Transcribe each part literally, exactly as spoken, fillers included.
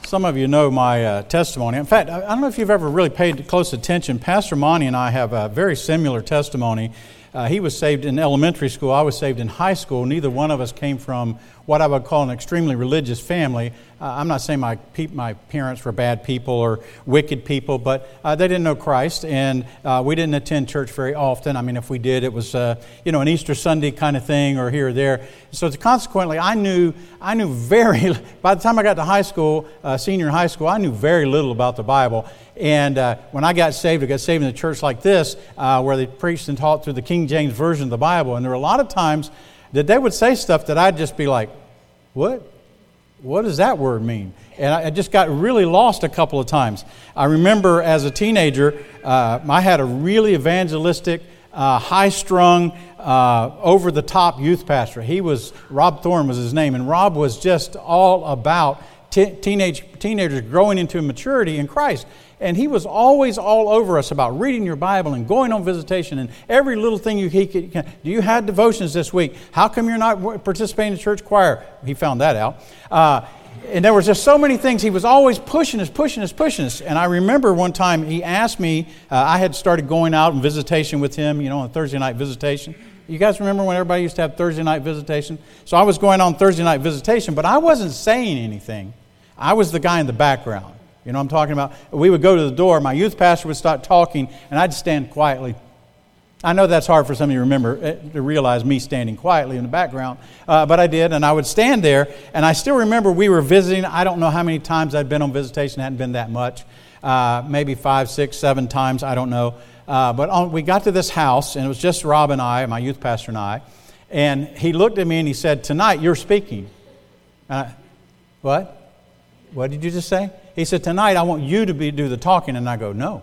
Some of you know my uh, testimony. In fact, I don't know if you've ever really paid close attention. Pastor Monty and I have a very similar testimony. Uh, he was saved in elementary school. I was saved in high school. Neither one of us came from what I would call an extremely religious family. Uh, I'm not saying my pe- my parents were bad people or wicked people, but uh, they didn't know Christ, and uh, we didn't attend church very often. I mean, if we did, it was uh, you know an Easter Sunday kind of thing, or here or there. So consequently, I knew I knew very. By the time I got to high school, uh, senior high school, I knew very little about the Bible. And uh, when I got saved, I got saved in a church like this, uh, where they preached and taught through the King James Version of the Bible. And there were a lot of times that they would say stuff that I'd just be like, what? What does that word mean? And I just got really lost a couple of times. I remember as a teenager, uh, I had a really evangelistic, uh, high-strung, uh, over-the-top youth pastor. He was, Rob Thorne was his name, and Rob was just all about t- teenage teenagers growing into maturity in Christ. And he was always all over us about reading your Bible and going on visitation and every little thing you he could. Do you have devotions this week? How come you're not participating in church choir? He found that out. Uh, and there was just so many things. He was always pushing us, pushing us, pushing us. And I remember one time he asked me, uh, I had started going out on visitation with him, you know, on Thursday night visitation. You guys remember when everybody used to have Thursday night visitation? So I was going on Thursday night visitation, but I wasn't saying anything. I was the guy in the background. You know what I'm talking about? We would go to the door, my youth pastor would start talking, and I'd stand quietly. I know that's hard for some of you to remember, to realize me standing quietly in the background, uh, but I did, and I would stand there, and I still remember we were visiting. I don't know how many times I'd been on visitation. It hadn't been that much, uh, maybe five, six, seven times, I don't know. Uh, but on, we got to this house, and it was just Rob and I, my youth pastor and I, and he looked at me and he said, "Tonight you're speaking." And I, what? What did you just say? He said, "Tonight I want you to be do the talking." And I go, "No."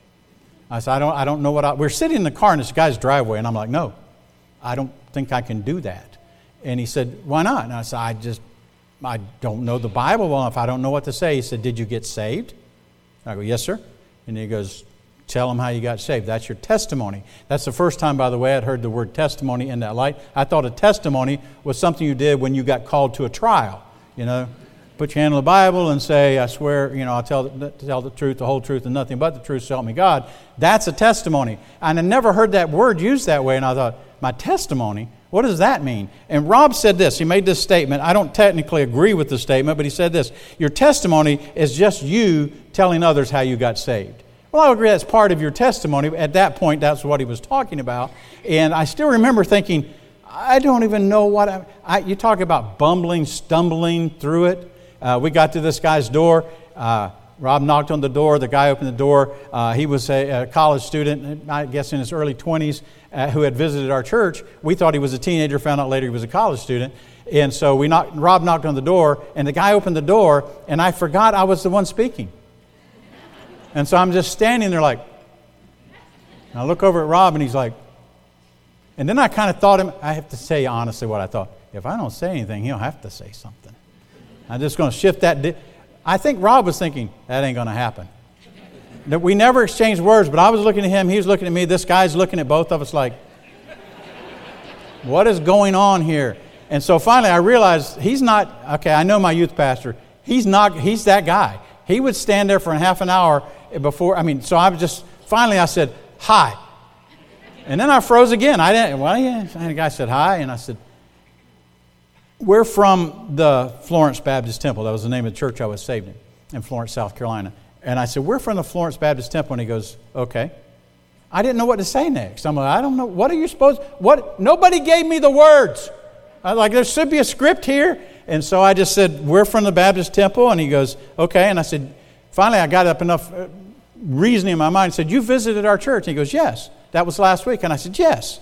I said, I don't I don't know what I... We're sitting in the car in this guy's driveway, and I'm like, "No, I don't think I can do that." And he said, "Why not?" And I said, I just, I don't know the Bible well enough. I don't know what to say. He said, "Did you get saved?" And I go, "Yes, sir." And he goes, "Tell them how you got saved. That's your testimony." That's the first time, by the way, I'd heard the word testimony in that light. I thought a testimony was something you did when you got called to a trial, you know. Put your hand on the Bible and say, "I swear, you know, I'll tell the, tell the truth, the whole truth, and nothing but the truth, so help me God." That's a testimony. And I never heard that word used that way, and I thought, my testimony? What does that mean? And Rob said this. He made this statement. I don't technically agree with the statement, but he said this: your testimony is just you telling others how you got saved. Well, I agree that's part of your testimony. At that point, that's what he was talking about. And I still remember thinking, I don't even know what I... I you talk about bumbling, stumbling through it. Uh, we got to this guy's door. Uh, Rob knocked on the door. The guy opened the door. Uh, he was a, a college student, I guess in his early twenties, uh, who had visited our church. We thought he was a teenager, found out later he was a college student. And so we knocked, Rob knocked on the door, and the guy opened the door, and I forgot I was the one speaking. And so I'm just standing there like, and I look over at Rob, and he's like, and then I kind of thought, him. I have to say honestly what I thought. If I don't say anything, he'll have to say something. I'm just going to shift that. Di- I think Rob was thinking, that ain't going to happen. That we never exchanged words, but I was looking at him, he was looking at me, this guy's looking at both of us like, what is going on here? And so finally I realized he's not, okay, I know my youth pastor, he's not, he's that guy. He would stand there for a half an hour before, I mean, so I was just, finally I said, "Hi." And then I froze again. I didn't, well, yeah, and the guy said, "Hi," and I said, "We're from the Florence Baptist Temple." That was the name of the church I was saved in, in Florence, South Carolina. And I said, "We're from the Florence Baptist Temple." And he goes, "Okay." I didn't know what to say next. I'm like, I don't know. What are you supposed, what? Nobody gave me the words. I was like, there should be a script here. And so I just said, "We're from the Baptist Temple." And he goes, "Okay." And I said, finally I got up enough reasoning in my mind and said, "You visited our church?" And he goes, "Yes. That was last week." And I said, "Yes."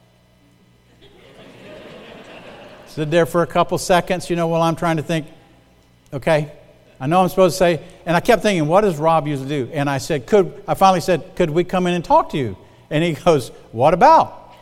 Stood there for a couple seconds, you know, while I'm trying to think, okay, I know I'm supposed to say, and I kept thinking, what does Rob usually do? And I said, could, I finally said, "Could we come in and talk to you?" And he goes, "What about?"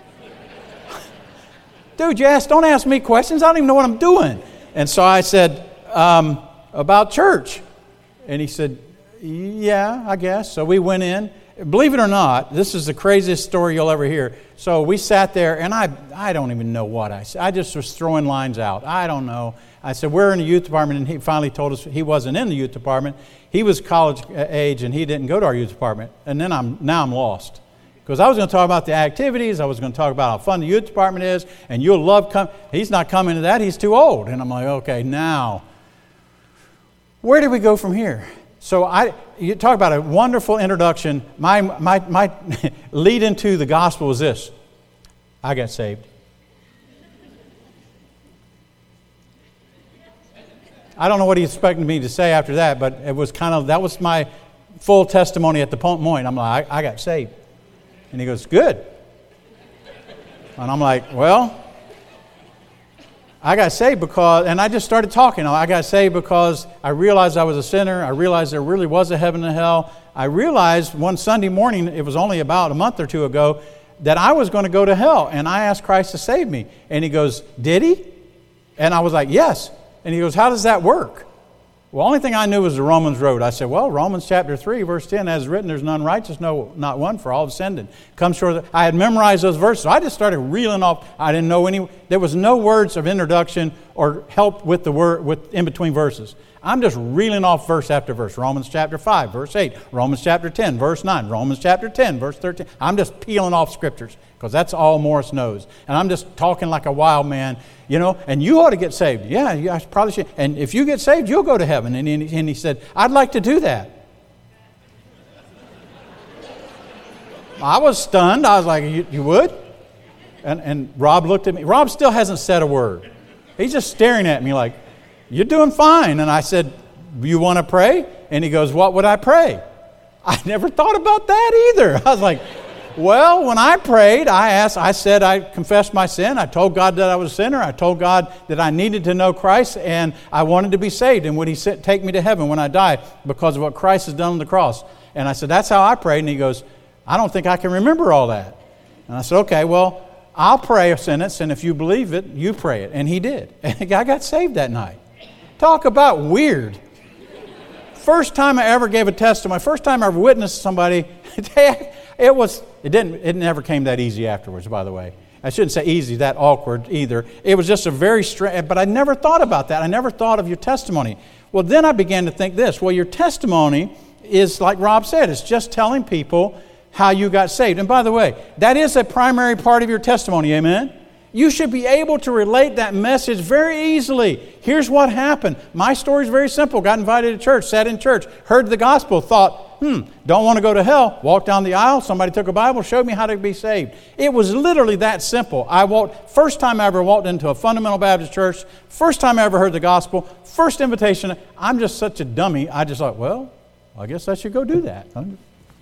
Dude, you ask, don't ask me questions. I don't even know what I'm doing. And so I said, um, "About church." And he said, "Yeah, I guess." So we went in. Believe it or not, this is the craziest story you'll ever hear. So we sat there, and I I don't even know what I said. I just was throwing lines out. I don't know. I said, we're in the youth department, and he finally told us he wasn't in the youth department. He was college age, and he didn't go to our youth department. And then I'm now I'm lost. Because I was going to talk about the activities, I was going to talk about how fun the youth department is, and you'll love come. He's not coming to that, he's too old. And I'm like, okay, now, where do we go from here? So I, you talk about a wonderful introduction. My, my, my lead into the gospel was this. I got saved. I don't know what he expected me to say after that, but it was kind of, that was my full testimony at the point. I'm like, I, I got saved. And he goes, good. And I'm like, well, I got saved because, and I just started talking. I got saved because I realized I was a sinner. I realized there really was a heaven and hell. I realized one Sunday morning, it was only about a month or two ago, that I was going to go to hell. And I asked Christ to save me. And he goes, did he? And I was like, yes. And he goes, how does that work? Well, the only thing I knew was the Romans road. I said, well, Romans chapter three, verse ten, as written, there's none righteous, no, not one, for all have sinned. Come short of the, I had memorized those verses. So I just started reeling off. I didn't know any, there was no words of introduction or help with the word, with in between verses. I'm just reeling off verse after verse. Romans chapter five, verse eight. Romans chapter ten, verse nine. Romans chapter ten, verse thirteen. I'm just peeling off scriptures because that's all Morris knows. And I'm just talking like a wild man, you know, and you ought to get saved. Yeah, you I probably should. And if you get saved, you'll go to heaven. And he, and he said, I'd like to do that. I was stunned. I was like, you, you would? And, and Rob looked at me. Rob still hasn't said a word. He's just staring at me like, you're doing fine. And I said, you want to pray? And he goes, what would I pray? I never thought about that either. I was like, well, when I prayed, I asked, I said I confessed my sin. I told God that I was a sinner. I told God that I needed to know Christ and I wanted to be saved. And would He take me to heaven when I die because of what Christ has done on the cross? And I said, that's how I prayed. And he goes, I don't think I can remember all that. And I said, okay, well, I'll pray a sentence, and if you believe it, you pray it. And he did. And I got saved that night. Talk about weird. First time I ever gave a testimony, first time I ever witnessed somebody, it was, it didn't, it never came that easy afterwards, by the way. I shouldn't say easy, that awkward either. It was just a very strange, but I never thought about that. I never thought of your testimony. Well, then I began to think this. Well, your testimony is, like Rob said, it's just telling people how you got saved. And by the way, that is a primary part of your testimony, amen? You should be able to relate that message very easily. Here's what happened. My story is very simple. Got invited to church, sat in church, heard the gospel, thought, hmm, don't want to go to hell. Walked down the aisle, somebody took a Bible, showed me how to be saved. It was literally that simple. I walked, first time I ever walked into a fundamental Baptist church, first time I ever heard the gospel, first invitation. I'm just such a dummy. I just thought, well, I guess I should go do that. You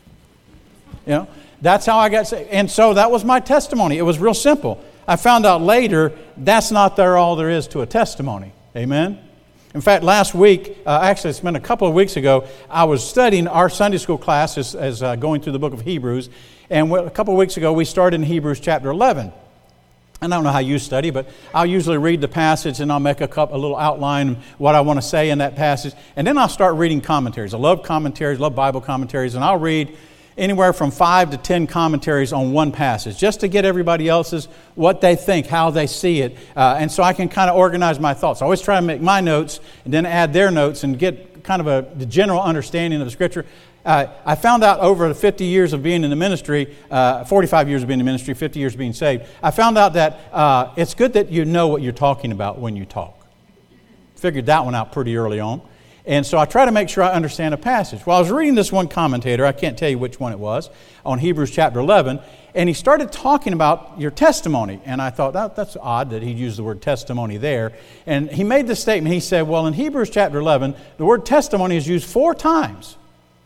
know, that's how I got saved. And so that was my testimony. It was real simple. I found out later that's not there all there is to a testimony. Amen? In fact, last week, uh, actually it's been a couple of weeks ago, I was studying our Sunday school class as, as uh, going through the book of Hebrews. And a couple of weeks ago, we started in Hebrews chapter eleven. And I don't know how you study, but I'll usually read the passage and I'll make a, couple, a little outline of what I want to say in that passage. And then I'll start reading commentaries. I love commentaries, love Bible commentaries, and I'll read anywhere from five to ten commentaries on one passage, just to get everybody else's, what they think, how they see it. Uh, and so I can kind of organize my thoughts. I always try to make my notes and then add their notes and get kind of a the general understanding of the Scripture. Uh, I found out over the fifty years of being in the ministry, uh, forty-five years of being in the ministry, fifty years of being saved, I found out that uh, it's good that you know what you're talking about when you talk. Figured that one out pretty early on. And so I try to make sure I understand a passage. Well, I was reading this one commentator, I can't tell you which one it was, on Hebrews chapter eleven, and he started talking about your testimony. And I thought, that, that's odd that he used the word testimony there. And he made this statement. He said, well, in Hebrews chapter eleven, the word testimony is used four times.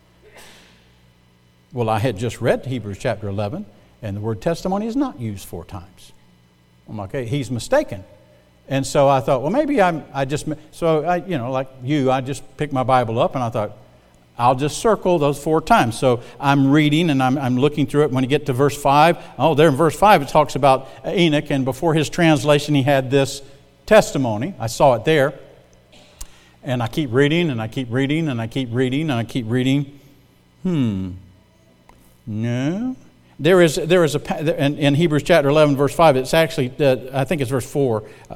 Well, I had just read Hebrews chapter eleven, and the word testimony is not used four times. I'm like, okay, he's mistaken. And so I thought, well, maybe I'm, I just, so I, you know, like you, I just picked my Bible up and I thought, I'll just circle those four times. So I'm reading and I'm, I'm looking through it. When you get to verse five, oh, there in verse five, it talks about Enoch. And before his translation, he had this testimony. I saw it there. And I keep reading and I keep reading and I keep reading and I keep reading. Hmm. No. There is, there is a, in, in Hebrews chapter eleven, verse five, it's actually, uh, I think it's verse four. Uh,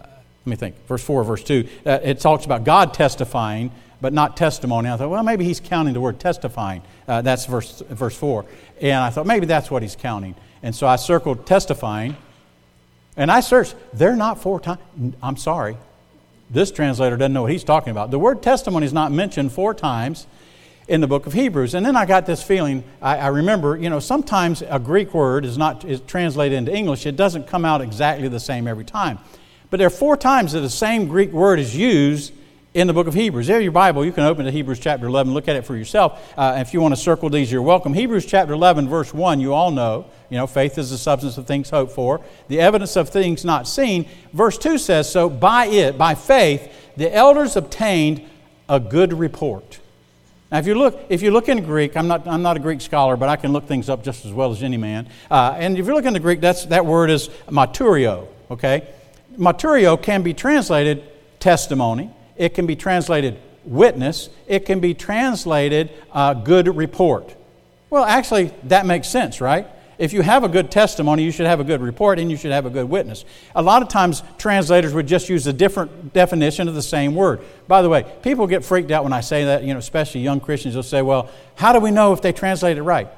Let me think. Verse four, verse two. Uh, it talks about God testifying, but not testimony. I thought, well, maybe he's counting the word testifying. Uh, that's verse verse four. And I thought, maybe that's what he's counting. And so I circled testifying, and I searched. They're not four times. I'm sorry. This translator doesn't know what he's talking about. The word testimony is not mentioned four times in the book of Hebrews. And then I got this feeling, I, I remember, you know, sometimes a Greek word is not is translated into English. It doesn't come out exactly the same every time. But there are four times that the same Greek word is used in the book of Hebrews. There, your Bible, you can open to Hebrews chapter eleven, look at it for yourself. Uh, if you want to circle these, you're welcome. Hebrews chapter eleven, verse one, you all know, you know, faith is the substance of things hoped for, the evidence of things not seen. Verse two says, so by it, by faith, the elders obtained a good report. Now, if you look, if you look in Greek, I'm not, I'm not a Greek scholar, but I can look things up just as well as any man. Uh, and if you look in the Greek, that's, that word is marturio, okay? Marturio can be translated testimony. It can be translated witness. It can be translated uh, good report. Well, actually, that makes sense, right? If you have a good testimony, you should have a good report, and you should have a good witness. A lot of times, translators would just use a different definition of the same word. By the way, people get freaked out when I say that, you know, especially young Christians will say, well, how do we know if they translate it right?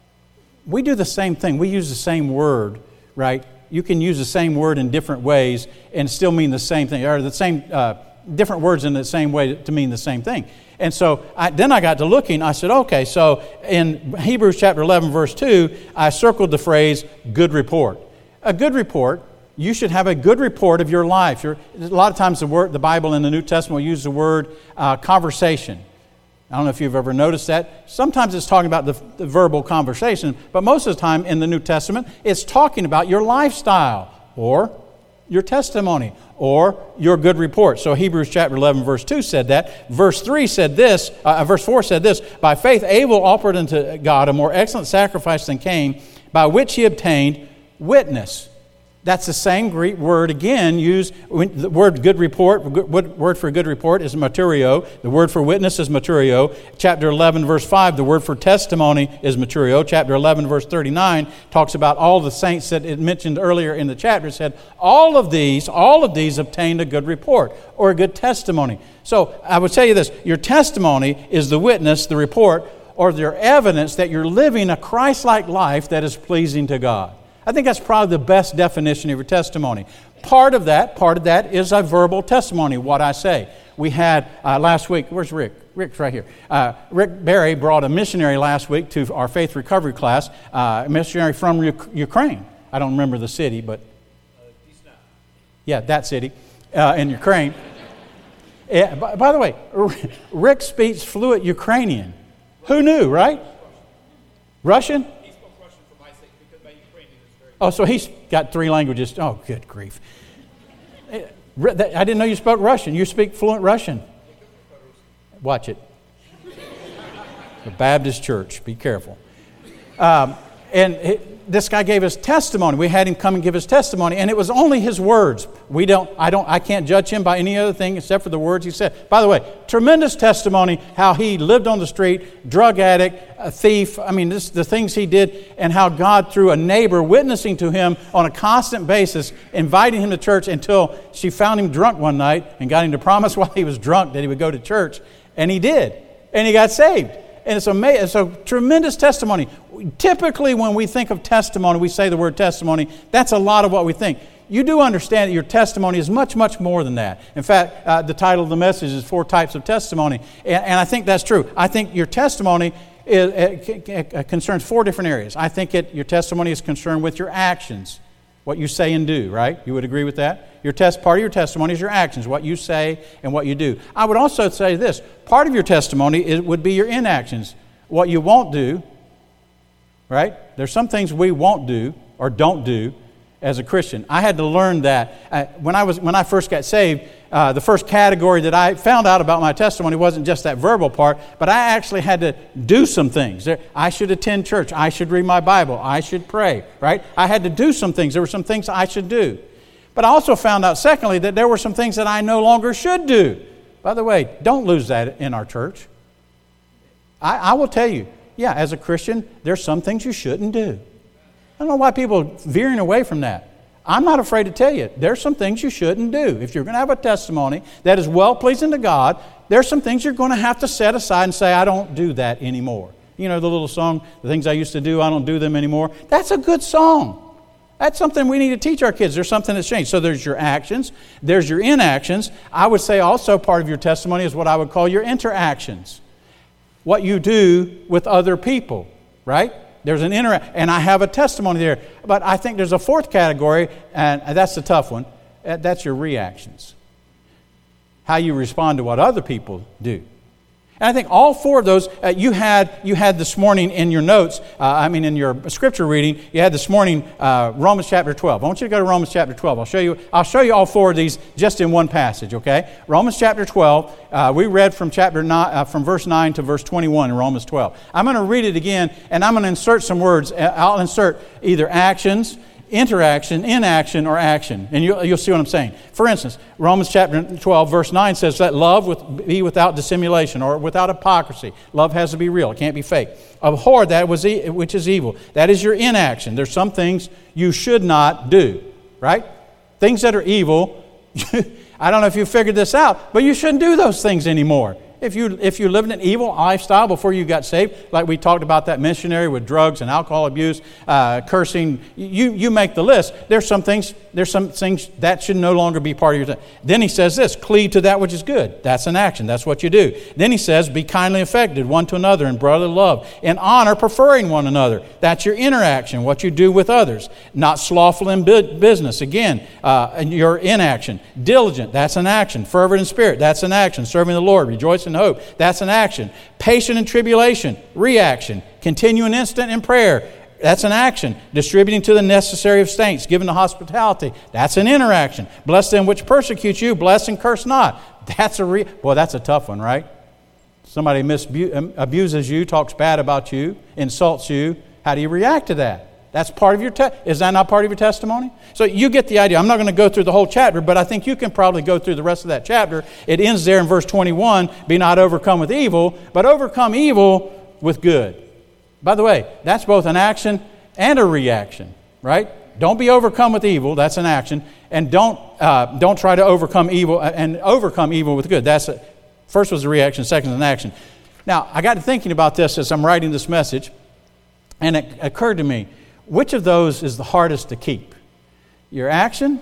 We do the same thing. We use the same word, right? You can use the same word in different ways and still mean the same thing, or the same uh, different words in the same way to mean the same thing. And so I, then I got to looking. I said, okay, so in Hebrews chapter eleven, verse two, I circled the phrase good report. A good report, you should have a good report of your life. You're, a lot of times the word, the Bible in the New Testament will use the word uh, conversation. I don't know if you've ever noticed that. Sometimes it's talking about the, the verbal conversation, but most of the time in the New Testament, it's talking about your lifestyle or your testimony or your good report. So Hebrews chapter eleven, verse two said that. Verse three said this, uh, verse four said this, by faith Abel offered unto God a more excellent sacrifice than Cain, by which he obtained witness. That's the same Greek word again used. The word good report, word for good report is marturio. The word for witness is marturio. Chapter eleven, verse five, the word for testimony is marturio. Chapter eleven, verse thirty-nine talks about all the saints that it mentioned earlier in the chapter. It said all of these, all of these obtained a good report or a good testimony. So I would tell you this, your testimony is the witness, the report, or your evidence that you're living a Christ-like life that is pleasing to God. I think that's probably the best definition of your testimony. Part of that, part of that is a verbal testimony, what I say. We had uh, last week, where's Rick? Rick's right here. Uh, Rick Barry brought a missionary last week to our faith recovery class, uh, a missionary from U- Ukraine. I don't remember the city, but yeah, that city uh, in Ukraine. Yeah, by, by the way, Rick speaks fluent Ukrainian. Who knew, right? Russian? Oh, so he's got three languages. Oh, good grief. I didn't know you spoke Russian. You speak fluent Russian. Watch it. The Baptist church. Be careful. Um, and it, this guy gave us testimony. We had him come and give his testimony, and it was only his words. We don't, I don't, I can't judge him by any other thing except for the words he said. By the way, tremendous testimony how he lived on the street, drug addict, a thief. I mean, this, the things he did, and how God, through a neighbor witnessing to him on a constant basis, inviting him to church until she found him drunk one night and got him to promise while he was drunk that he would go to church, and he did, and he got saved. And it's amazing. It's a tremendous testimony. Typically, when we think of testimony, we say the word testimony. That's a lot of what we think. You do understand that your testimony is much, much more than that. In fact, uh, the title of the message is Four Types of Testimony. And, and I think that's true. I think your testimony is, uh, concerns four different areas. I think it, your testimony is concerned with your actions, what you say and do, right? You would agree with that? Your test, part of your testimony is your actions, what you say and what you do. I would also say this. Part of your testimony is, would be your inactions, what you won't do, right? There's some things we won't do or don't do as a Christian. I had to learn that. Uh, when I was when I first got saved, uh, the first category that I found out about my testimony wasn't just that verbal part, but I actually had to do some things. There, I should attend church. I should read my Bible. I should pray, right? I had to do some things. There were some things I should do. But I also found out, secondly, that there were some things that I no longer should do. By the way, don't lose that in our church. I, I will tell you, yeah, as a Christian, there's some things you shouldn't do. I don't know why people are veering away from that. I'm not afraid to tell you, there's some things you shouldn't do. If you're going to have a testimony that is well-pleasing to God, there's some things you're going to have to set aside and say, I don't do that anymore. You know the little song, the things I used to do, I don't do them anymore? That's a good song. That's something we need to teach our kids. There's something that's changed. So there's your actions. There's your inactions. I would say also part of your testimony is what I would call your interactions. What you do with other people, right? There's an inter, and I have a testimony there. But I think there's a fourth category, and that's the tough one. That's your reactions. How you respond to what other people do. And I think all four of those uh, you had you had this morning in your notes, uh, I mean in your scripture reading, you had this morning uh, Romans chapter twelve. I want you to go to Romans chapter twelve. I'll show you I'll show you all four of these just in one passage, okay? Romans chapter twelve, uh, we read from chapter nine, uh, from verse nine to verse twenty-one in Romans twelve. I'm going to read it again, and I'm going to insert some words. I'll insert either actions, interaction, inaction, or action. And you'll, you'll see what I'm saying. For instance, Romans chapter twelve, verse nine says that love with, be without dissimulation or without hypocrisy. Love has to be real. It can't be fake. Abhor that was e- which is evil. That is your inaction. There's some things you should not do, right? Things that are evil. I don't know if you figured this out, but you shouldn't do those things anymore. If you if you lived an evil lifestyle before you got saved, like we talked about that missionary with drugs and alcohol abuse, uh, cursing, you you make the list. There's some things there's some things that should no longer be part of your. Then he says this: cleave to that which is good. That's an action. That's what you do. Then he says, be kindly affected one to another in brotherly love, in honor, preferring one another. That's your interaction. What you do with others. Not slothful in business. Again, uh, your inaction. Diligent. That's an action. Fervent in spirit. That's an action. Serving the Lord. Rejoice and hope. That's an action. Patient in tribulation. Reaction. Continuing instant in prayer. That's an action. Distributing to the necessary of saints. Giving to hospitality. That's an interaction. Bless them which persecute you. Bless and curse not. That's a re- boy. That's a tough one, right? Somebody misabu- abuses you, talks bad about you, insults you. How do you react to that? That's part of your te- is that not part of your testimony? So you get the idea. I'm not going to go through the whole chapter, but I think you can probably go through the rest of that chapter. It ends there in verse twenty-one, be not overcome with evil, but overcome evil with good. By the way, that's both an action and a reaction, right? Don't be overcome with evil, that's an action, and don't uh, don't try to overcome evil and overcome evil with good. That's a, first was a reaction, second is an action. Now, I got to thinking about this as I'm writing this message, and it occurred to me, which of those is the hardest to keep? Your action,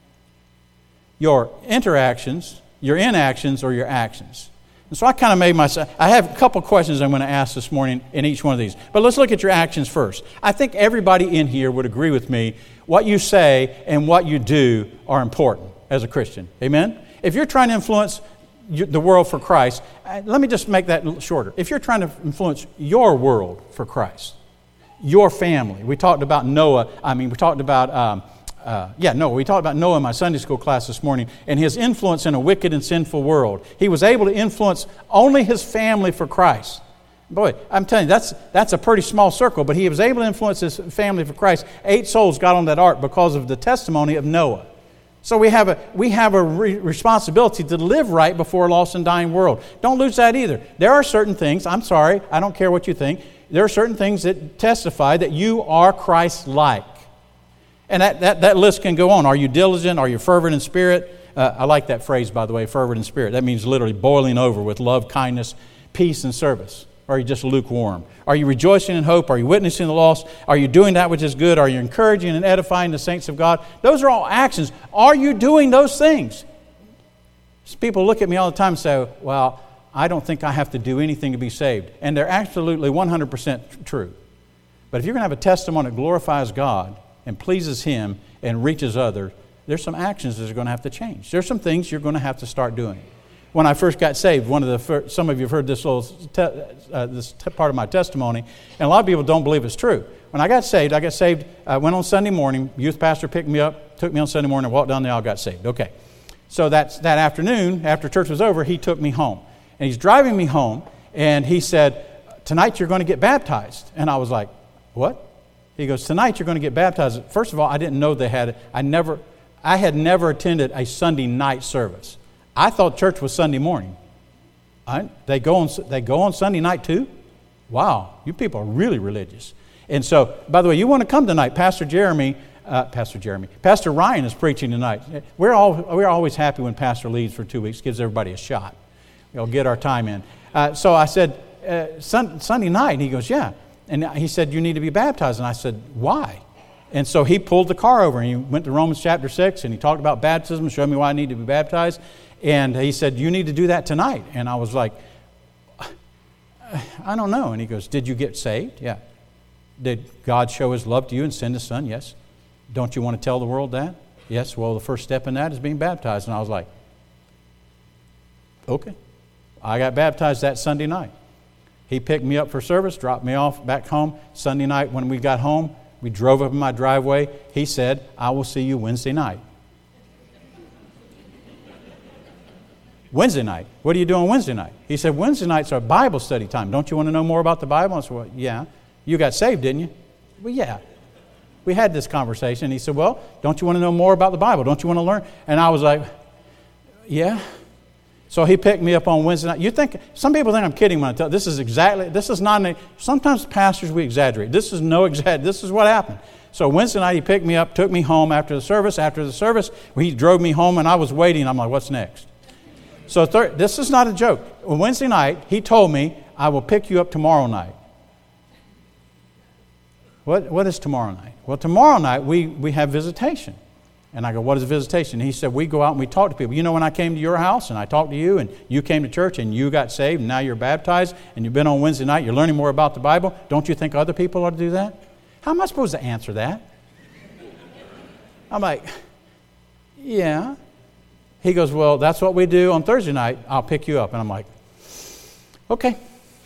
your interactions, your inactions, or your actions? And so I kind of made myself, I have a couple questions I'm going to ask this morning in each one of these. But let's look at your actions first. I think everybody in here would agree with me, what you say and what you do are important as a Christian. Amen? If you're trying to influence the world for Christ, let me just make that shorter. If you're trying to influence your world for Christ, your family. We talked about Noah. I mean, we talked about, um, uh, yeah, Noah. We talked about Noah in my Sunday school class this morning and his influence in a wicked and sinful world. He was able to influence only his family for Christ. Boy, I'm telling you, that's that's a pretty small circle, but he was able to influence his family for Christ. Eight souls got on that ark because of the testimony of Noah. So we have a we have a re- responsibility to live right before a lost and dying world. Don't lose that either. There are certain things, I'm sorry, I don't care what you think, there are certain things that testify that you are Christ-like. And that, that, that list can go on. Are you diligent? Are you fervent in spirit? Uh, I like that phrase, by the way, fervent in spirit. That means literally boiling over with love, kindness, peace, and service. Or are you just lukewarm? Are you rejoicing in hope? Are you witnessing the lost? Are you doing that which is good? Are you encouraging and edifying the saints of God? Those are all actions. Are you doing those things? People look at me all the time and say, well, I don't think I have to do anything to be saved. And they're absolutely one hundred percent true. But if you're going to have a testimony that glorifies God and pleases Him and reaches others, there's some actions that are going to have to change. There's some things you're going to have to start doing. When I first got saved, one of the first, some of you have heard this little te- uh, this te- part of my testimony, and a lot of people don't believe it's true. When I got saved, I got saved, I went on Sunday morning, youth pastor picked me up, took me on Sunday morning, walked down the aisle, got saved. Okay. So that's, that afternoon, after church was over, he took me home. And he's driving me home, and he said, tonight you're going to get baptized. And I was like, what? He goes, tonight you're going to get baptized. First of all, I didn't know they had it. I never, I had never attended a Sunday night service. I thought church was Sunday morning. I, they go on, they go on Sunday night too? Wow, you people are really religious. And so, by the way, you want to come tonight. Pastor Jeremy uh, Pastor Jeremy, Pastor Ryan is preaching tonight. We're all we're always happy when Pastor leaves for two weeks, gives everybody a shot. We'll get our time in. Uh, so I said, uh, sun, Sunday night, and he goes, yeah. And he said, you need to be baptized. And I said, why? And so he pulled the car over, and he went to Romans chapter six, and he talked about baptism, showed me why I need to be baptized. And he said, you need to do that tonight. And I was like, I don't know. And he goes, did you get saved? Yeah. Did God show His love to you and send His Son? Yes. Don't you want to tell the world that? Yes. Well, the first step in that is being baptized. And I was like, okay. I got baptized that Sunday night. He picked me up for service, dropped me off back home. Sunday night when we got home, we drove up in my driveway. He said, I will see you Wednesday night. Wednesday night. What are you doing Wednesday night? He said, Wednesday nights are Bible study time. Don't you want to know more about the Bible? I said, well, yeah. You got saved, didn't you? Well, yeah. We had this conversation. He said, well, don't you want to know more about the Bible? Don't you want to learn? And I was like, yeah. So he picked me up on Wednesday night. You think, some people think I'm kidding when I tell, this is exactly, this is not, an, sometimes pastors, we exaggerate. This is no exaggeration. This is what happened. So Wednesday night he picked me up, took me home after the service. After the service, he drove me home and I was waiting. I'm like, what's next? So thir- this is not a joke. On Wednesday night, he told me, I will pick you up tomorrow night. What, what is tomorrow night? Well, tomorrow night we, we have visitation. And I go, what is visitation? And he said, we go out and we talk to people. You know, when I came to your house and I talked to you and you came to church and you got saved and now you're baptized and you've been on Wednesday night, you're learning more about the Bible. Don't you think other people ought to do that? How am I supposed to answer that? I'm like, yeah. He goes, well, that's what we do on Thursday night. I'll pick you up. And I'm like, okay.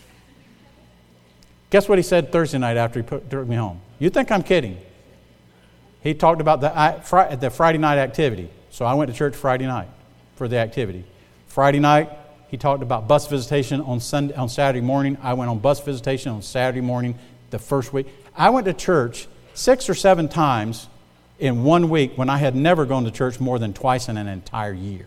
Guess what he said Thursday night after he put, took me home? You think I'm kidding? He talked about the, I, the Friday night activity. So I went to church Friday night for the activity. Friday night, he talked about bus visitation on Sunday, on Saturday morning. I went on bus visitation on Saturday morning the first week. I went to church six or seven times in one week when I had never gone to church more than twice in an entire year.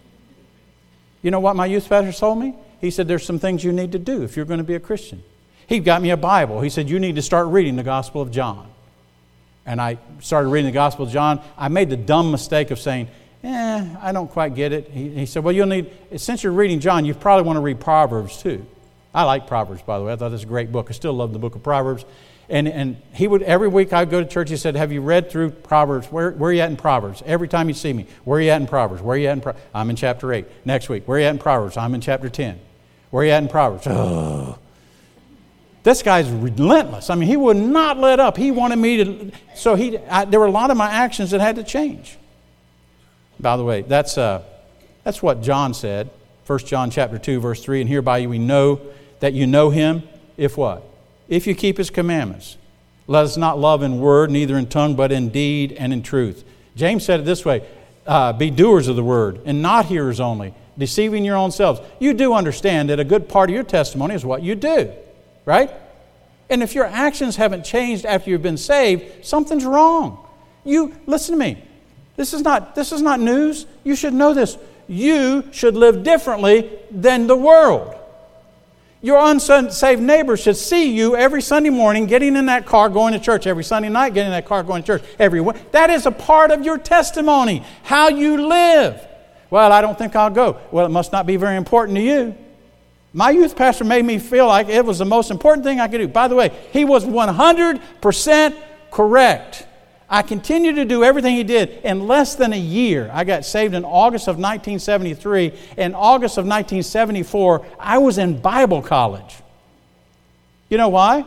You know what my youth pastor told me? He said, there's some things you need to do if you're going to be a Christian. He got me a Bible. He said, you need to start reading the Gospel of John. And I started reading the Gospel of John. I made the dumb mistake of saying, eh, I don't quite get it. He, he said, well, you'll need, since you're reading John, you probably want to read Proverbs too. I like Proverbs, by the way. I thought this was a great book. I still love the book of Proverbs. And and he would, every week I'd go to church, he said, have you read through Proverbs? Where, where are you at in Proverbs? Every time you see me, where are you at in Proverbs? Where are you at in Proverbs? I'm in chapter eight. Next week, where are you at in Proverbs? I'm in chapter ten. Where are you at in Proverbs? Oh. This guy's relentless. I mean, he would not let up. He wanted me to, so he. I, there were a lot of my actions that had to change. By the way, that's uh, that's what John said. First John chapter two, verse three, and hereby we know that you know him, if what? If you keep his commandments. Let us not love in word, neither in tongue, but in deed and in truth. James said it this way, uh, be doers of the word, and not hearers only, deceiving your own selves. You do understand that a good part of your testimony is what you do. Right? And if your actions haven't changed after you've been saved, something's wrong. You, listen to me. This is not, this is not news. You should know this. You should live differently than the world. Your unsaved neighbor should see you every Sunday morning getting in that car, going to church. Every Sunday night, getting in that car, going to church. Every That is a part of your testimony, how you live. Well, I don't think I'll go. Well, it must not be very important to you. My youth pastor made me feel like it was the most important thing I could do. By the way, he was one hundred percent correct. I continued to do everything he did. In less than a year, I got saved in August of nineteen seventy-three. In August of nineteen seventy-four, I was in Bible college. You know why?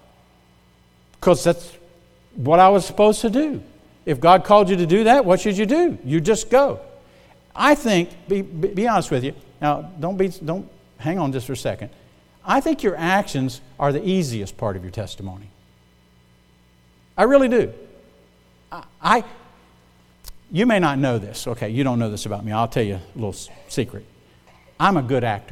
Because that's what I was supposed to do. If God called you to do that, what should you do? You just go. I think, be, be honest with you. Now, don't be, don't, hang on just for a second. I think your actions are the easiest part of your testimony. I really do. I, I, you may not know this. Okay, you don't know this about me. I'll tell you a little secret. I'm a good actor.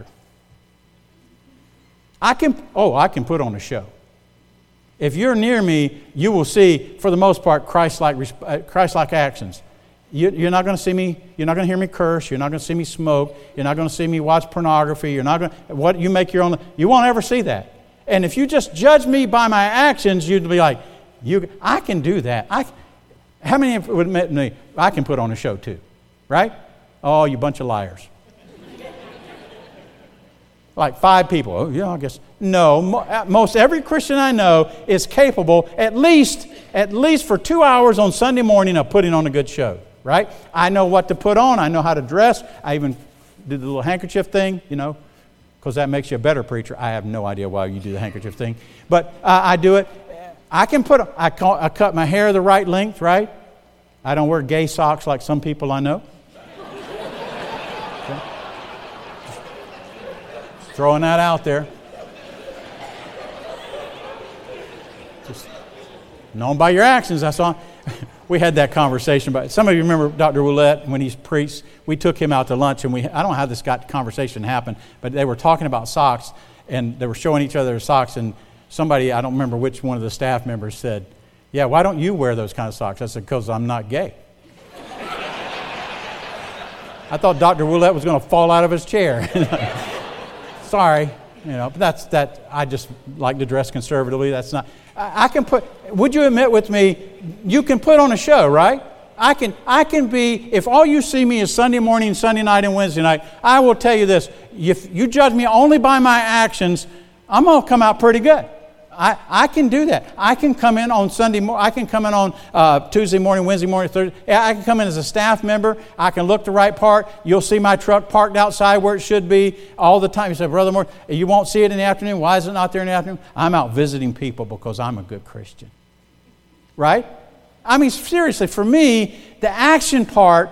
I can, oh, I can put on a show. If you're near me, you will see, for the most part, Christ-like, Christ-like actions. You, you're not going to see me, you're not going to hear me curse, you're not going to see me smoke, you're not going to see me watch pornography, you're not going to, what you make your own, you won't ever see that. And if you just judge me by my actions, you'd be like, you, I can do that. I, how many would admit me, I can put on a show too, right? Oh, you bunch of liars. Like five people. Oh, yeah, I guess. No, mo- most every Christian I know is capable, at least, at least for two hours on Sunday morning, of putting on a good show, right? I know what to put on. I know how to dress. I even do the little handkerchief thing, you know, because that makes you a better preacher. I have no idea why you do the handkerchief thing, but uh, I do it. I can put. I, call, I cut my hair the right length, right? I don't wear gay socks like some people I know. Okay. Throwing that out there. Just known by your actions. I saw. We had that conversation, but some of you remember Doctor Ouellette when he's preached. We took him out to lunch, and we I don't know how this got conversation happened, but they were talking about socks, and they were showing each other their socks, and somebody, I don't remember which one of the staff members said, "Yeah, why don't you wear those kind of socks?" I said, "Because I'm not gay." I thought Doctor Ouellette was going to fall out of his chair. Sorry, you know, but that's that. I just like to dress conservatively. That's not. I, I can put. Would you admit with me? You can put on a show, right? I can. I can be. If all you see me is Sunday morning, Sunday night, and Wednesday night, I will tell you this: if you judge me only by my actions, I'm going to come out pretty good. I, I can do that. I can come in on Sunday morning. I can come in on uh, Tuesday morning, Wednesday morning, Thursday. I can come in as a staff member. I can look the right part. You'll see my truck parked outside where it should be all the time. You say, Brother Moore, you won't see it in the afternoon. Why is it not there in the afternoon? I'm out visiting people because I'm a good Christian. Right? I mean, seriously, for me, the action part,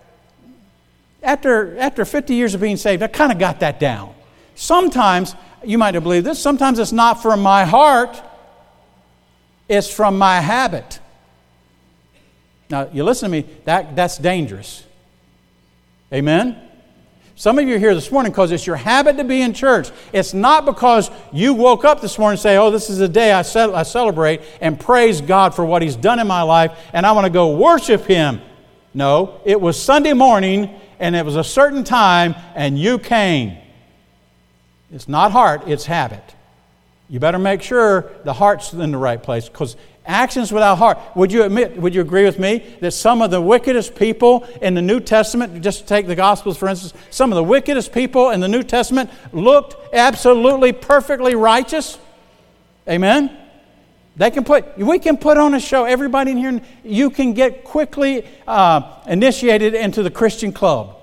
after, after fifty years of being saved, I kind of got that down. Sometimes, you might have believed this, sometimes it's not from my heart, it's from my habit. Now, you listen to me, that, that's dangerous. Amen? Some of you are here this morning because it's your habit to be in church. It's not because you woke up this morning and say, oh, this is the day I, ce- I celebrate and praise God for what He's done in my life, and I want to go worship Him. No, it was Sunday morning, and it was a certain time, and you came. It's not heart, it's habit. You better make sure the heart's in the right place, because actions without heart. Would you admit, would you agree with me that some of the wickedest people in the New Testament, just take the Gospels for instance, some of the wickedest people in the New Testament looked absolutely perfectly righteous? Amen? They can put, we can put on a show. Everybody in here, you can get quickly uh, initiated into the Christian club.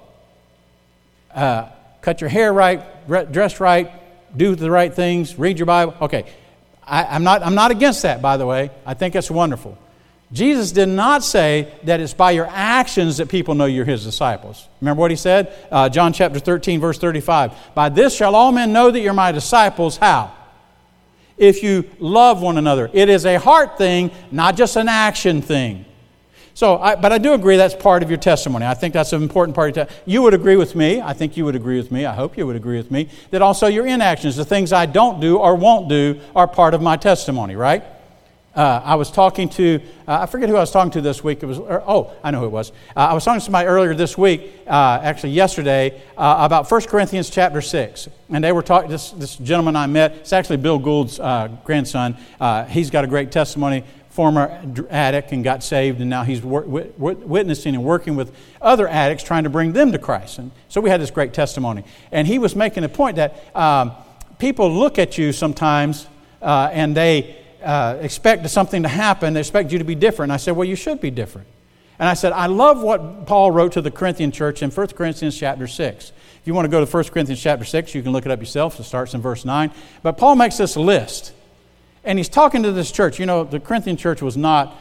Uh, cut your hair right, dress right, do the right things, read your Bible. Okay, I, I'm not I'm not against that, by the way. I think it's wonderful. Jesus did not say that it's by your actions that people know you're His disciples. Remember what He said? Uh, John chapter thirteen, verse thirty-five. By this shall all men know that you're my disciples. How? If you love one another. It is a heart thing, not just an action thing. So, I, but I do agree that's part of your testimony. I think that's an important part of your testimony. You would agree with me, I think you would agree with me, I hope you would agree with me, that also your inactions, the things I don't do or won't do, are part of my testimony, right? Uh, I was talking to, uh, I forget who I was talking to this week. It was, or, oh, I know who it was. Uh, I was talking to somebody earlier this week, uh, actually yesterday, uh, about First Corinthians chapter six. And they were talking, this, this gentleman I met, it's actually Bill Gould's uh, grandson. Uh, he's got a great testimony. Former addict and got saved, and now he's w- w- witnessing and working with other addicts trying to bring them to Christ. And so we had this great testimony. And he was making a point that um, people look at you sometimes uh, and they uh, expect something to happen. They expect you to be different. And I said, well, you should be different. And I said, I love what Paul wrote to the Corinthian church in First Corinthians chapter six. If you want to go to First Corinthians chapter six, you can look it up yourself. It starts in verse nine. But Paul makes this list. And he's talking to this church. You know, the Corinthian church was not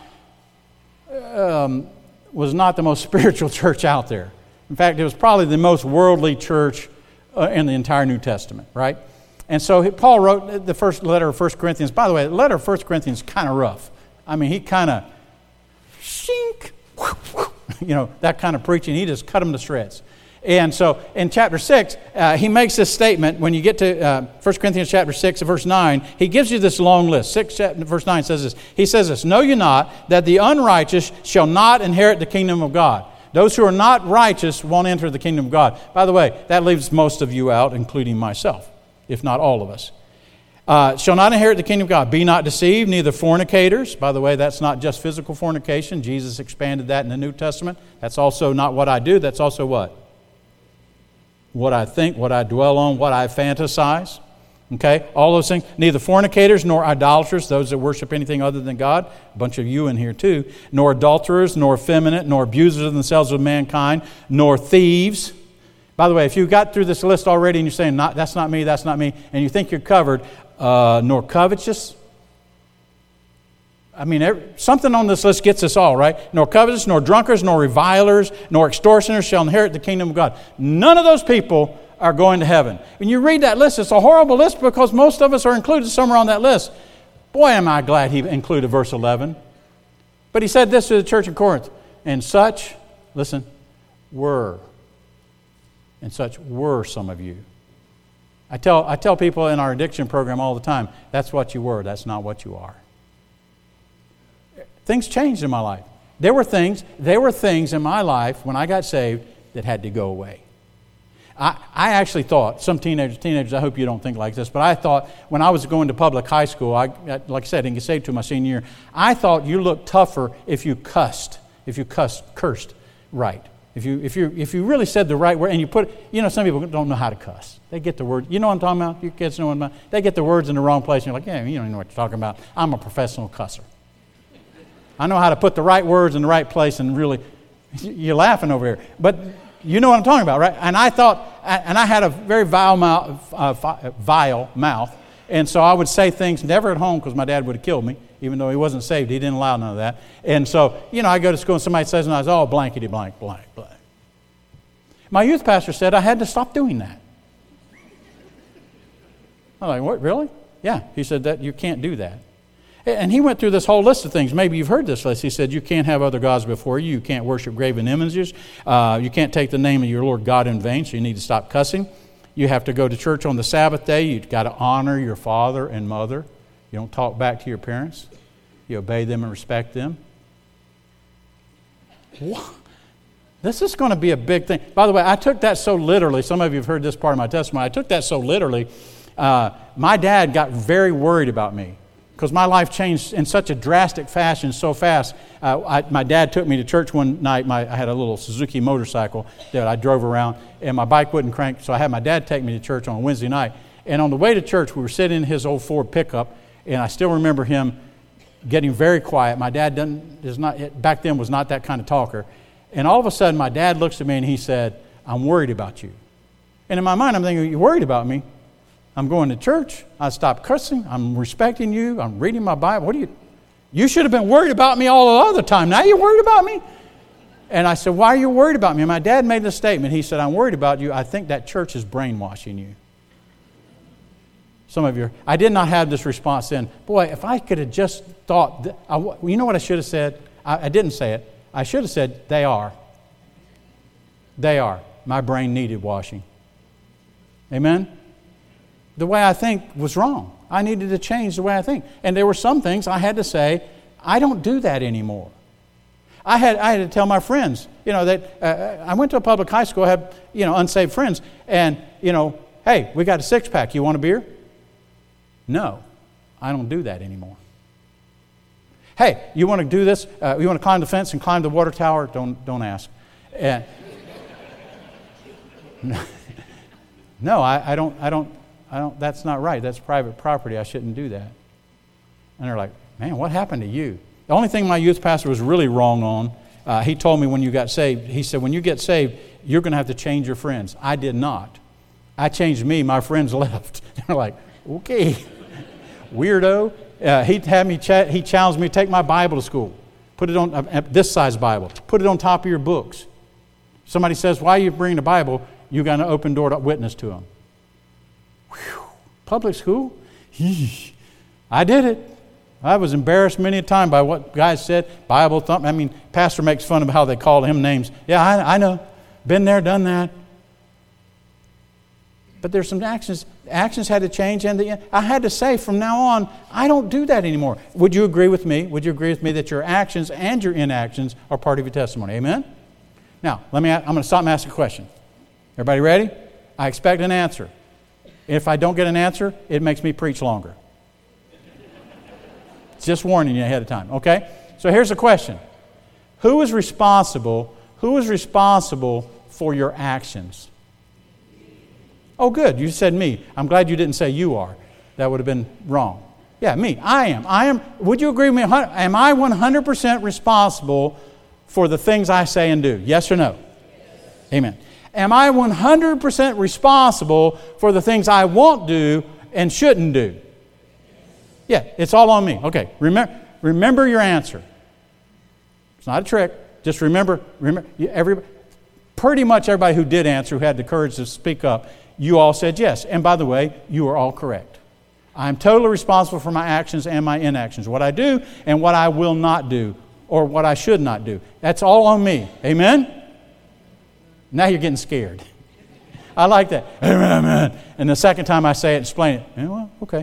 um, was not the most spiritual church out there. In fact, it was probably the most worldly church uh, in the entire New Testament, right? And so he, Paul wrote the first letter of First Corinthians. By the way, the letter of First Corinthians is kind of rough. I mean, he kind of, shink, you know, that kind of preaching. He just cut them to shreds. And so in chapter six, uh, he makes this statement. When you get to uh, First Corinthians chapter six, verse nine, he gives you this long list. six, chapter, verse nine says this. He says this, know you not that the unrighteous shall not inherit the kingdom of God. Those who are not righteous won't enter the kingdom of God. By the way, that leaves most of you out, including myself, if not all of us. Uh, shall not inherit the kingdom of God. Be not deceived, neither fornicators. By the way, that's not just physical fornication. Jesus expanded that in the New Testament. That's also not what I do. That's also what? What I think, what I dwell on, what I fantasize. Okay? All those things. Neither fornicators, nor idolaters, those that worship anything other than God. A bunch of you in here too. Nor adulterers, nor effeminate, nor abusers of themselves of mankind, nor thieves. By the way, if you got through this list already and you're saying, not, that's not me, that's not me, and you think you're covered, uh, nor covetous. I mean, every, something on this list gets us all, right? Nor covetous, nor drunkards, nor revilers, nor extortioners shall inherit the kingdom of God. None of those people are going to heaven. When you read that list, it's a horrible list because most of us are included somewhere on that list. Boy, am I glad he included verse eleven. But he said this to the church in Corinth, and such, listen, were. And such were some of you. I tell I tell people in our addiction program all the time, that's what you were, that's not what you are. Things changed in my life. There were things, there were things in my life when I got saved that had to go away. I, I actually thought, some teenagers, teenagers, I hope you don't think like this, but I thought when I was going to public high school, I, like I said, I didn't get saved till my senior year, I thought you looked tougher if you cussed, if you cussed, cursed right. If you if you if you really said the right word and you put, you know, some people don't know how to cuss. They get the word. You know what I'm talking about? You kids know what I'm talking about? They get the words in the wrong place and you're like, yeah, you don't know what you're talking about. I'm a professional cusser. I know how to put the right words in the right place and really, you're laughing over here. But you know what I'm talking about, right? And I thought, and I had a very vile mouth, uh, vile mouth. And so I would say things never at home because my dad would have killed me, even though he wasn't saved. He didn't allow none of that. And so, you know, I go to school and somebody says, and I was, oh, blankety blank, blank, blank. My youth pastor said I had to stop doing that. I'm like, what, really? Yeah. He said that you can't do that. And he went through this whole list of things. Maybe you've heard this list. He said you can't have other gods before you. You can't worship graven images. Uh, you can't take the name of your Lord God in vain, so you need to stop cussing. You have to go to church on the Sabbath day. You've got to honor your father and mother. You don't talk back to your parents. You obey them and respect them. What? This is going to be a big thing. By the way, I took that so literally. Some of you have heard this part of my testimony. I took that so literally. Uh, my dad got very worried about me because my life changed in such a drastic fashion so fast. Uh, I, my dad took me to church one night. My, I had a little Suzuki motorcycle that I drove around, and my bike wouldn't crank, so I had my dad take me to church on a Wednesday night. And on the way to church, we were sitting in his old Ford pickup, and I still remember him getting very quiet. My dad doesn't, is not, back then was not that kind of talker. And all of a sudden, my dad looks at me and he said, I'm worried about you. And in my mind, I'm thinking, you're worried about me? I'm going to church. I stopped cussing. I'm respecting you. I'm reading my Bible. What do you... You should have been worried about me all the other time. Now you're worried about me? And I said, why are you worried about me? And my dad made the statement. He said, I'm worried about you. I think that church is brainwashing you. Some of you, I did not have this response then. Boy, if I could have just thought, that, I, you know what I should have said? I, I didn't say it. I should have said, they are. They are. My brain needed washing. Amen? The way I think was wrong. I needed to change the way I think. And there were some things I had to say, I don't do that anymore. I had I had to tell my friends, you know, that uh, I went to a public high school, I had, you know, unsaved friends, and, you know, hey, we got a six-pack. You want a beer? No, I don't do that anymore. Hey, you want to do this? Uh, you want to climb the fence and climb the water tower? Don't don't ask. Uh, no, I, I don't. I don't. I don't. That's not right. That's private property. I shouldn't do that. And they're like, man, what happened to you? The only thing my youth pastor was really wrong on, uh, he told me when you got saved. He said, when you get saved, you're going to have to change your friends. I did not. I changed me. My friends left. They're like, okay, weirdo. Uh, he had me. Ch- he challenged me to take my Bible to school. Put it on uh, this size Bible. Put it on top of your books. Somebody says, "Why are you bringing the Bible?" You got an open door to witness to them. Whew. Public school? I did it. I was embarrassed many a time by what guys said. Bible thump. I mean, pastor makes fun of how they call him names. Yeah, I, I know. Been there, done that. But there's some actions. Actions had to change, and the, I had to say from now on, I don't do that anymore. Would you agree with me? Would you agree with me that your actions and your inactions are part of your testimony? Amen? Now, let me. I'm going to stop and ask a question. Everybody ready? I expect an answer. If I don't get an answer, it makes me preach longer. Just warning you ahead of time, okay? So here's the question. Who is responsible, who is responsible for your actions? Oh, good. You said me. I'm glad you didn't say you are. That would have been wrong. Yeah, me. I am. I am. Would you agree with me? Am I one hundred percent responsible for the things I say and do? Yes or no? Yes. Amen. Am I one hundred percent responsible for the things I won't do and shouldn't do? Yeah, it's all on me. Okay, remember, remember your answer. It's not a trick. Just remember, remember every, pretty much everybody who did answer, who had the courage to speak up, you all said yes. And by the way, you are all correct. I'm totally responsible for my actions and my inactions, what I do and what I will not do, or what I should not do. That's all on me. Amen? Now you're getting scared. I like that. Amen, amen. And the second time I say it, explain it. Yeah, well, okay.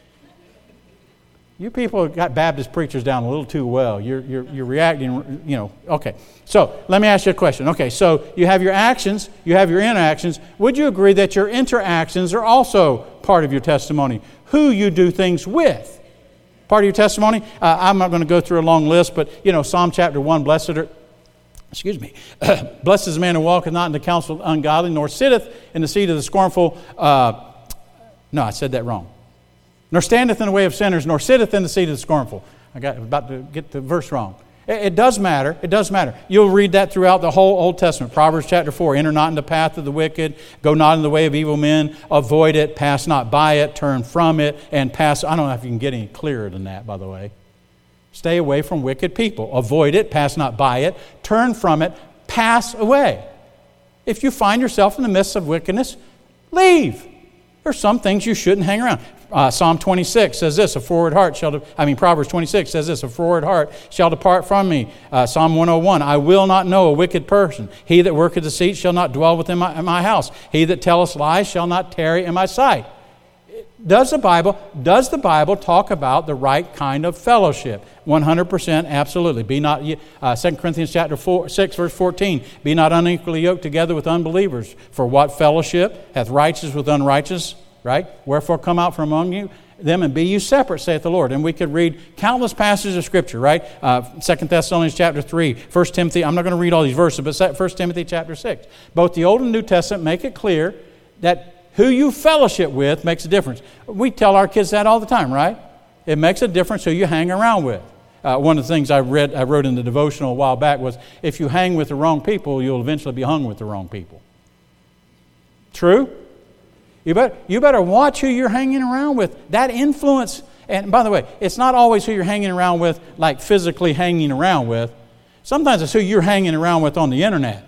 You people got Baptist preachers down a little too well. You're, you're, you're reacting, you know. Okay. So let me ask you a question. Okay, so you have your actions, you have your interactions. Would you agree that your interactions are also part of your testimony? Who you do things with. Part of your testimony. Uh, I'm not going to go through a long list, but, you know, Psalm chapter one, blessed are, excuse me, blessed is the man who walketh not in the counsel of the ungodly, nor sitteth in the seat of the scornful. Uh, no, I said that wrong. Nor standeth in the way of sinners, nor sitteth in the seat of the scornful. I got about to get the verse wrong. It, it does matter. It does matter. You'll read that throughout the whole Old Testament. Proverbs chapter four, enter not in the path of the wicked, go not in the way of evil men, avoid it, pass not by it, turn from it, and pass. I don't know if you can get any clearer than that, by the way. Stay away from wicked people. Avoid it, pass not by it, turn from it, pass away. If you find yourself in the midst of wickedness, leave. There's some things you shouldn't hang around. Uh, Psalm twenty-six says this, a forward heart shall, de- I mean Proverbs twenty-six says this, a forward heart shall depart from me. Uh, Psalm one oh one, I will not know a wicked person. He that worketh deceit shall not dwell within my, in my house. He that telleth lies shall not tarry in my sight. Does the Bible, does the Bible talk about the right kind of fellowship? one hundred percent, absolutely. Be not, uh, Second Corinthians chapter four, six, verse fourteen, be not unequally yoked together with unbelievers. For what fellowship hath righteous with unrighteous? Right? Wherefore come out from among you them and be you separate, saith the Lord. And we could read countless passages of Scripture, right? Uh, Second Thessalonians chapter three, First Timothy, I'm not going to read all these verses, but First Timothy chapter six. Both the Old and New Testament make it clear that who you fellowship with makes a difference. We tell our kids that all the time, right? It makes a difference who you hang around with. Uh, one of the things I read, I wrote in the devotional a while back was, if you hang with the wrong people, you'll eventually be hung with the wrong people. True? You better, you better watch who you're hanging around with. That influence, and by the way, it's not always who you're hanging around with, like physically hanging around with. Sometimes it's who you're hanging around with on the internet.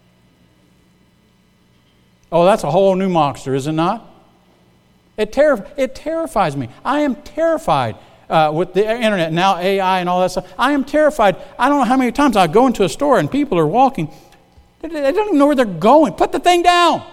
Oh, that's a whole new monster, is it not? It, terri- it terrifies me. I am terrified uh, with the internet, now A I and all that stuff. I am terrified. I don't know how many times I go into a store and people are walking. They don't even know where they're going. Put the thing down.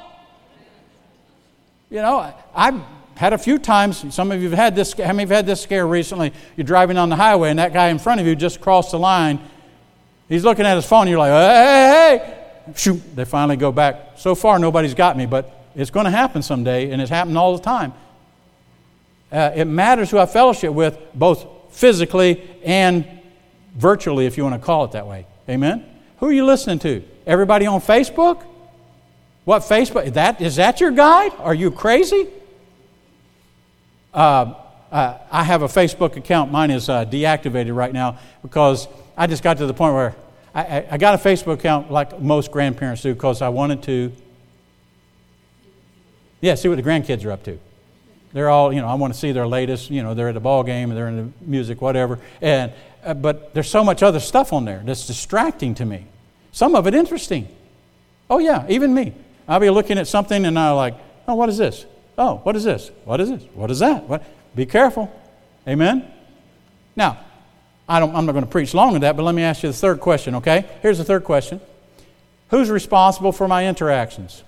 You know, I've had a few times, some of you have had this, how many of you have had this scare recently? You're driving on the highway and that guy in front of you just crossed the line. He's looking at his phone and you're like, hey, hey, hey. Shoot, they finally go back. So far, nobody's got me, but it's going to happen someday, and it's happening all the time. Uh, it matters who I fellowship with, both physically and virtually, if you want to call it that way. Amen? Who are you listening to? Everybody on Facebook? What Facebook? That, is that your guide? Are you crazy? Uh, uh, I have a Facebook account. Mine is uh, deactivated right now because I just got to the point where I, I, I got a Facebook account like most grandparents do because I wanted to, yeah, see what the grandkids are up to. They're all, you know, I want to see their latest, you know, they're at a ball game, they're in the music, whatever. And uh, but there's so much other stuff on there that's distracting to me. Some of it interesting. Oh, yeah, even me. I'll be looking at something and I'm like, oh, what is this? Oh, what is this? What is this? What is that? What? Be careful. Amen? Now, I don't, I'm not going to preach long on that, but let me ask you the third question, okay? Here's the third question. Who's responsible for my interactions?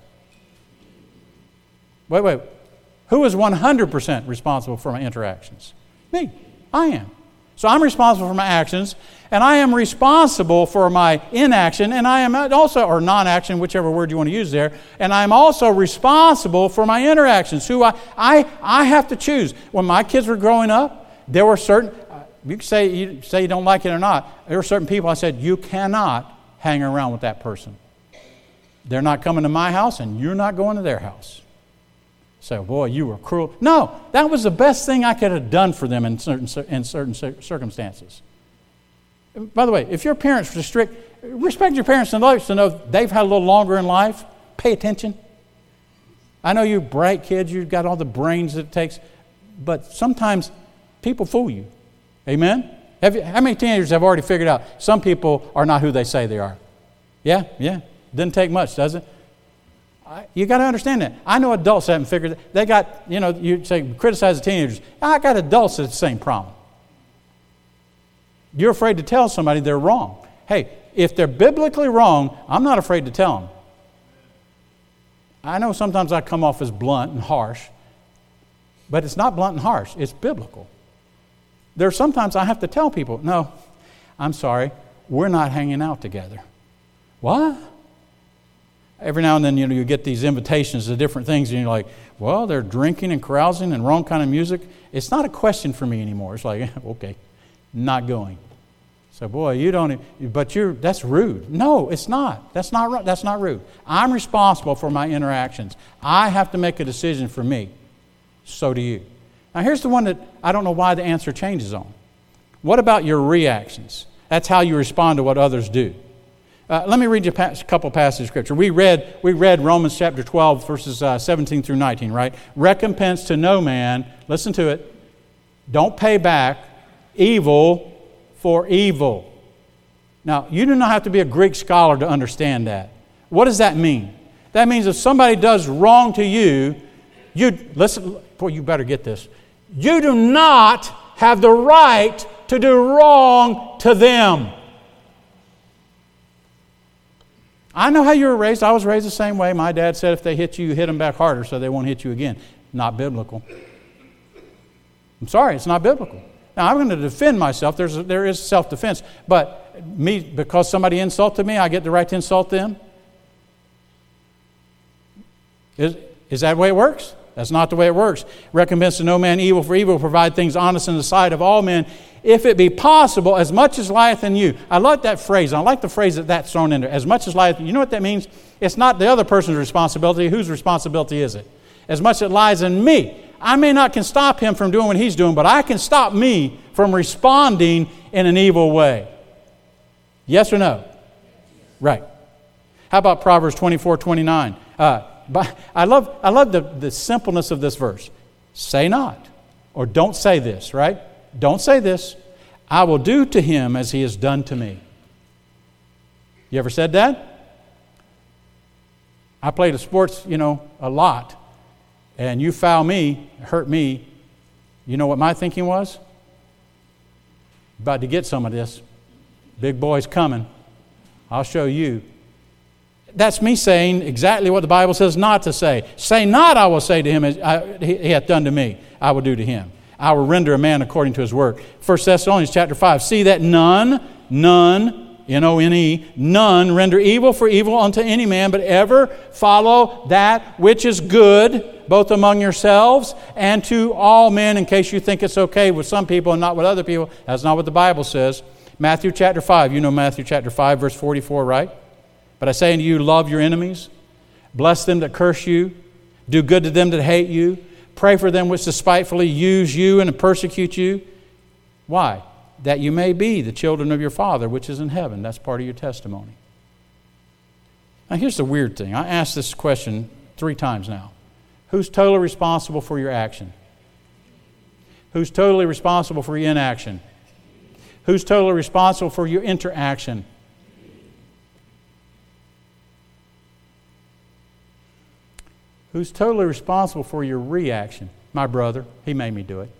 Wait, wait. Who is one hundred percent responsible for my interactions? Me. I am. So I'm responsible for my actions, and I am responsible for my inaction, and I am also, or non-action, whichever word you want to use there, and I'm also responsible for my interactions. Who I, I, I have to choose. When my kids were growing up, there were certain, You can say you say you don't like it or not. There are certain people I said, you cannot hang around with that person. They're not coming to my house, and you're not going to their house. Say, so, boy, you were cruel. No, that was the best thing I could have done for them in certain in certain circumstances. By the way, if your parents are strict, respect your parents enough to know they've had a little longer in life. Pay attention. I know you're bright kids, you've got all the brains that it takes, but sometimes people fool you. Amen? Have you, how many teenagers have already figured out some people are not who they say they are? Yeah, yeah. Doesn't take much, does it? I, you got to understand that. I know adults haven't figured it. They got, you know, you say, criticize the teenagers. I got adults that's the same problem. You're afraid to tell somebody they're wrong. Hey, if they're biblically wrong, I'm not afraid to tell them. I know sometimes I come off as blunt and harsh, but it's not blunt and harsh. It's biblical. There are sometimes I have to tell people, no, I'm sorry, we're not hanging out together. What? Every now and then, you know, you get these invitations to different things, and you're like, well, they're drinking and carousing and wrong kind of music. It's not a question for me anymore. It's like, okay, not going. So, boy, you don't, but you're, that's rude. No, it's not. That's not right. That's not rude. I'm responsible for my interactions. I have to make a decision for me. So do you. Now, here's the one that I don't know why the answer changes on. What about your reactions? That's how you respond to what others do. Uh, let me read you a couple passages of Scripture. We read we read Romans chapter twelve, verses uh, seventeen through nineteen, right? Recompense to no man, listen to it, don't pay back evil for evil. Now, you do not have to be a Greek scholar to understand that. What does that mean? That means if somebody does wrong to you, you listen, boy, you better get this. You do not have the right to do wrong to them. I know how you were raised. I was raised the same way. My dad said if they hit you, you hit them back harder so they won't hit you again. Not biblical. I'm sorry, it's not biblical. Now, I'm going to defend myself. There's a, there is self-defense. But me, because somebody insulted me, I get the right to insult them? Is, is that the way it works? That's not the way it works. Recompense to no man evil for evil, provide things honest in the sight of all men, if it be possible, as much as lieth in you. I like that phrase. I like the phrase that that's thrown in there. As much as lieth in you. You know what that means? It's not the other person's responsibility. Whose responsibility is it? As much as it lies in me. I may not can stop him from doing what he's doing, but I can stop me from responding in an evil way. Yes or no? Right. How about Proverbs twenty-four twenty-nine? Uh, but I love I love the, the simpleness of this verse. Say not, or don't say this, right? Don't say this. I will do to him as he has done to me. You ever said that? I played sports, you know, a lot. And you foul me, hurt me. You know what my thinking was? About to get some of this. Big boy's coming. I'll show you. That's me saying exactly what the Bible says not to say. Say not, I will say to him, as I, he, he hath done to me, I will do to him. I will render a man according to his work. First Thessalonians chapter five. See that none, none, N O N E, none render evil for evil unto any man, but ever follow that which is good, both among yourselves and to all men, in case you think it's okay with some people and not with other people. That's not what the Bible says. Matthew chapter five. You know Matthew chapter five, verse forty-four, right? But I say unto you, love your enemies, bless them that curse you, do good to them that hate you, pray for them which despitefully use you and persecute you. Why? That you may be the children of your Father which is in heaven. That's part of your testimony. Now here's the weird thing. I asked this question three times now. Who's totally responsible for your action? Who's totally responsible for your inaction? Who's totally responsible for your interaction? Who's totally responsible for your reaction? My brother. He made me do it.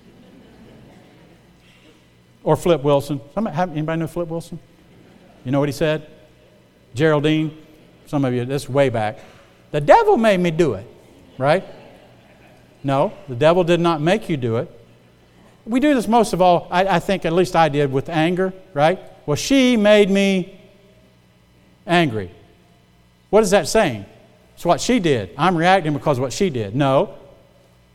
Or Flip Wilson. Somebody, anybody know Flip Wilson? You know what he said? Geraldine. Some of you, this is way back. The devil made me do it. Right? No, the devil did not make you do it. We do this most of all, I, I think at least I did, with anger. Right? Well, she made me angry. What is that saying? It's what she did. I'm reacting because of what she did. No.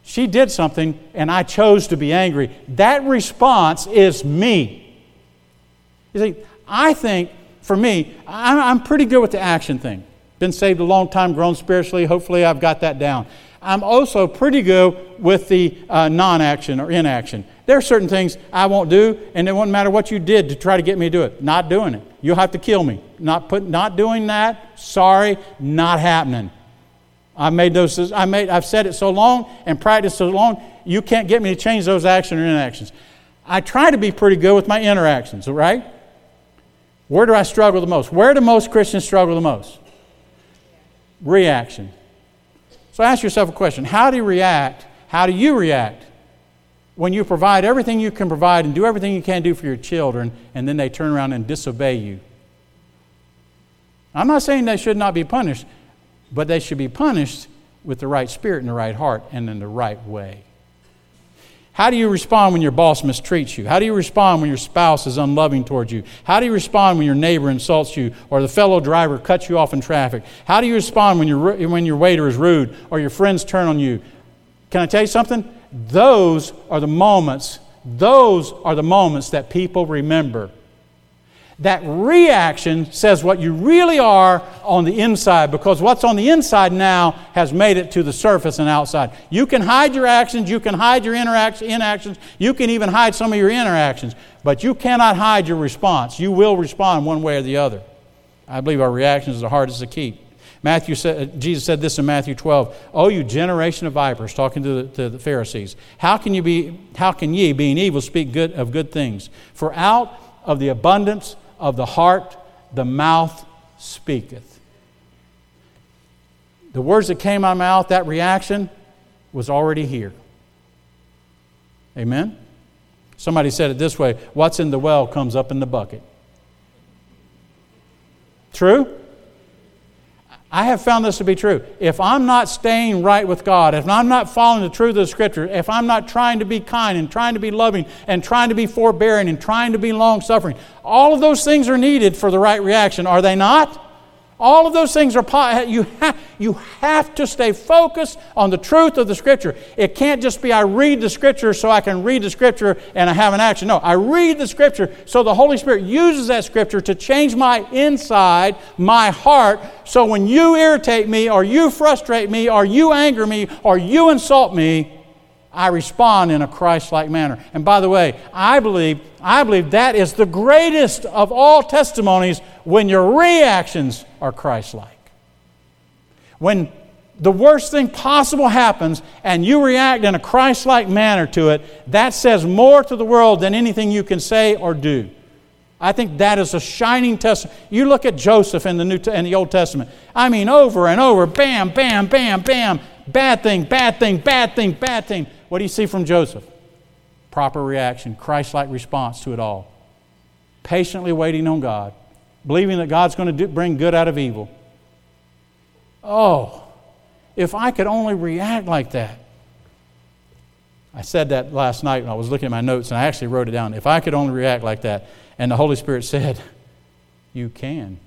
She did something and I chose to be angry. That response is me. You see, I think, for me, I'm pretty good with the action thing. Been saved a long time, grown spiritually. Hopefully I've got that down. I'm also pretty good with the uh, non-action or inaction. There are certain things I won't do, and it won't matter what you did to try to get me to do it. Not doing it. You'll have to kill me. Not put, not doing that. Sorry, not happening. I made those. I made. I've said it so long and practiced so long. You can't get me to change those actions or inactions. I try to be pretty good with my interactions. Right? Where do I struggle the most? Where do most Christians struggle the most? Reaction. So ask yourself a question. How do you react? How do you react when you provide everything you can provide and do everything you can do for your children, and then they turn around and disobey you? I'm not saying they should not be punished, but they should be punished with the right spirit and the right heart and in the right way. How do you respond when your boss mistreats you? How do you respond when your spouse is unloving towards you? How do you respond when your neighbor insults you or the fellow driver cuts you off in traffic? How do you respond when your when your waiter is rude or your friends turn on you? Can I tell you something? Those are the moments, those are the moments that people remember. That reaction says what you really are on the inside, because what's on the inside now has made it to the surface and outside. You can hide your actions, you can hide your interaction, inactions, you can even hide some of your interactions, but you cannot hide your response. You will respond one way or the other. I believe our reactions are the hardest to keep. Matthew said, Jesus said this in Matthew twelve, "Oh, you generation of vipers," talking to the, to the Pharisees, "How can you be? How can ye, being evil, speak good of good things? For out of the abundance of the heart, the mouth speaketh." The words that came out of my mouth, that reaction, was already here. Amen? Somebody said it this way: what's in the well comes up in the bucket. True? I have found this to be true. If I'm not staying right with God, if I'm not following the truth of the Scripture, if I'm not trying to be kind and trying to be loving and trying to be forbearing and trying to be long-suffering, all of those things are needed for the right reaction, are they not? All of those things are, you have, you have to stay focused on the truth of the Scripture. It can't just be I read the Scripture so I can read the Scripture and I have an action. No, I read the Scripture so the Holy Spirit uses that Scripture to change my inside, my heart, so when you irritate me or you frustrate me or you anger me or you insult me, I respond in a Christ-like manner. And by the way, I believe, I believe that is the greatest of all testimonies, when your reactions are Christ-like. When the worst thing possible happens and you react in a Christ-like manner to it, that says more to the world than anything you can say or do. I think that is a shining testimony. You look at Joseph in the New in the Old Testament. I mean, over and over, bam, bam, bam, bam, bad thing, bad thing, bad thing, bad thing. What do you see from Joseph? Proper reaction, Christ-like response to it all. Patiently waiting on God, believing that God's going to do, bring good out of evil. Oh, if I could only react like that. I said that last night when I was looking at my notes, and I actually wrote it down. If I could only react like that. And the Holy Spirit said, you can.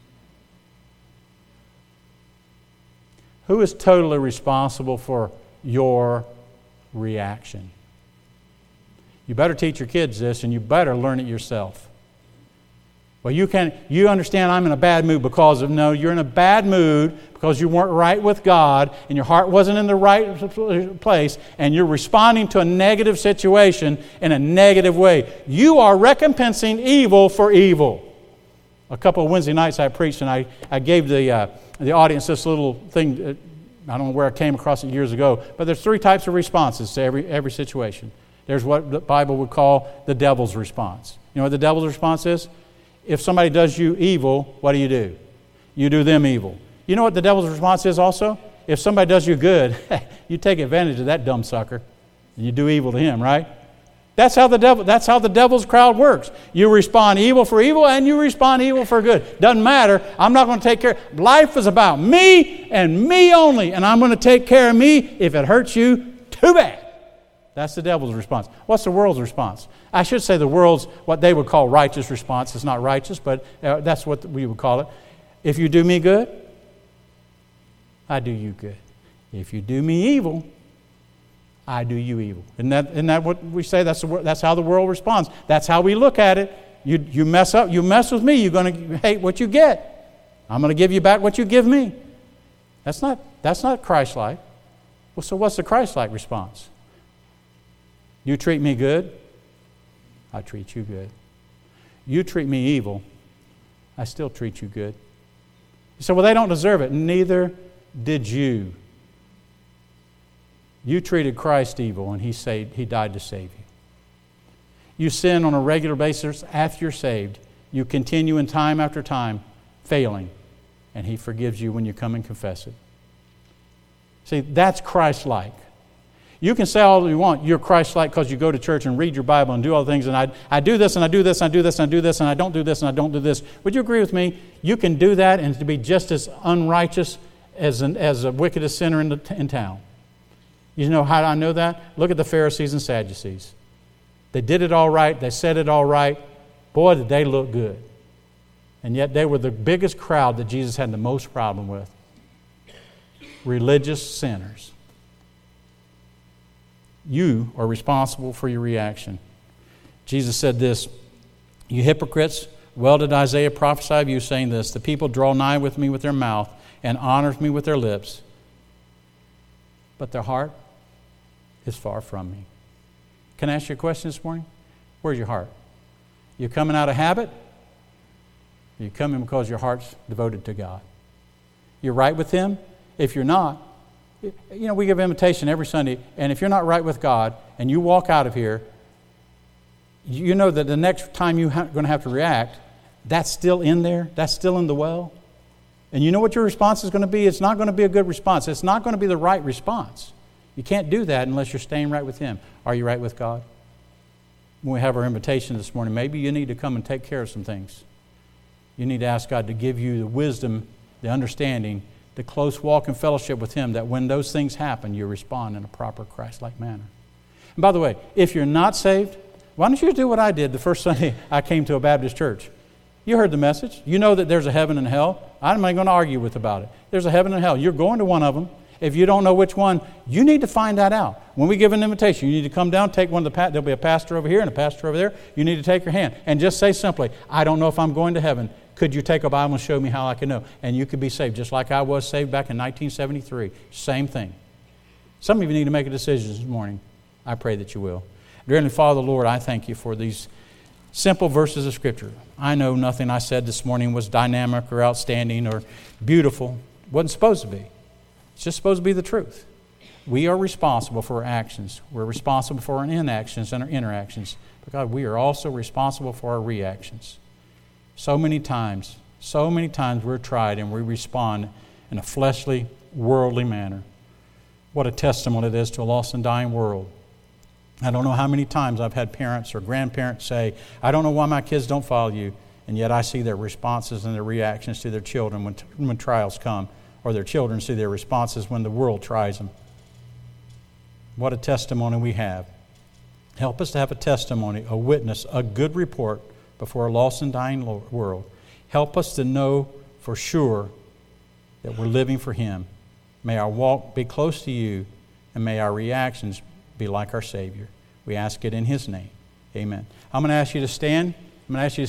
Who is totally responsible for your reaction? You better teach your kids this, and you better learn it yourself. Well, you can you understand I'm in a bad mood because of, no, you're in a bad mood because you weren't right with God and your heart wasn't in the right place and you're responding to a negative situation in a negative way. You are recompensing evil for evil. A couple of Wednesday nights I preached and I, I gave the, uh, the audience this little thing. Uh, I don't know where I came across it years ago, but there's three types of responses to every, every situation. There's what the Bible would call the devil's response. You know what the devil's response is? If somebody does you evil, what do you do? You do them evil. You know what the devil's response is also? If somebody does you good, you take advantage of that dumb sucker and you do evil to him, right? That's how the devil, that's how the devil's crowd works. You respond evil for evil and you respond evil for good. Doesn't matter. I'm not going to take care. Life is about me and me only, and I'm going to take care of me. If it hurts you, too bad. That's the devil's response. What's the world's response? I should say the world's, what they would call righteous response. It's not righteous, but uh, that's what we would call it. If you do me good, I do you good. If you do me evil, I do you evil. Isn't that, isn't that what we say? That's, the, that's how the world responds. That's how we look at it. You, you mess up, you mess with me, you're going to hate what you get. I'm going to give you back what you give me. That's not, that's not Christ-like. Well, so what's the Christ-like response? You treat me good, I treat you good. You treat me evil, I still treat you good. You say, well, they don't deserve it. Neither did you. You treated Christ evil, and He saved, He died to save you. You sin on a regular basis after you're saved. You continue in time after time failing, and He forgives you when you come and confess it. See, that's Christ-like. You can say all you want, you're Christ-like because you go to church and read your Bible and do all the things, and I, I do this, and I do this, and I do this, and I do this, and I don't do this, and I don't do this. Would you agree with me? You can do that and to be just as unrighteous as, an, as a wickedest sinner in, the, in town. You know how I know that? Look at the Pharisees and Sadducees. They did it all right. They said it all right. Boy, did they look good. And yet they were the biggest crowd that Jesus had the most problem with. Religious sinners. You are responsible for your reaction. Jesus said this, you hypocrites, well did Isaiah prophesy of you, saying this, the people draw nigh with me with their mouth and honor me with their lips, but their heart is far from me. Can I ask you a question this morning? Where's your heart? You coming out of habit? Or you coming because your heart's devoted to God? You're right with Him? If you're not, you know, we give invitation every Sunday, and if you're not right with God and you walk out of here, you know that the next time you're going to have to react, that's still in there, that's still in the well. And you know what your response is going to be? It's not going to be a good response. It's not going to be the right response. You can't do that unless you're staying right with Him. Are you right with God? When we have our invitation this morning, maybe you need to come and take care of some things. You need to ask God to give you the wisdom, the understanding, the close walk and fellowship with Him, that when those things happen, you respond in a proper Christ-like manner. And by the way, if you're not saved, why don't you do what I did the first Sunday I came to a Baptist church? You heard the message. You know that there's a heaven and hell. I'm not going to argue with about it. There's a heaven and hell. You're going to one of them. If you don't know which one, you need to find that out. When we give an invitation, you need to come down, take one of the, pa- there'll be a pastor over here and a pastor over there. You need to take your hand and just say simply, I don't know if I'm going to heaven. Could you take a Bible and show me how I can know? And you could be saved just like I was saved back in nineteen seventy-three. Same thing. Some of you need to make a decision this morning. I pray that you will. Dear Heavenly Father, Lord, I thank you for these simple verses of Scripture. I know nothing I said this morning was dynamic or outstanding or beautiful. It wasn't supposed to be. It's just supposed to be the truth. We are responsible for our actions. We're responsible for our inactions and our interactions. But God, we are also responsible for our reactions. So many times, so many times we're tried and we respond in a fleshly, worldly manner. What a testimony it is to a lost and dying world. I don't know how many times I've had parents or grandparents say, I don't know why my kids don't follow you, and yet I see their responses and their reactions to their children when, when trials come, or their children see their responses when the world tries them. What a testimony we have. Help us to have a testimony, a witness, a good report before a lost and dying world. Help us to know for sure that we're living for Him. May our walk be close to You, and may our reactions be like our Savior. We ask it in His name. Amen. I'm going to ask you to stand. I'm going to ask you to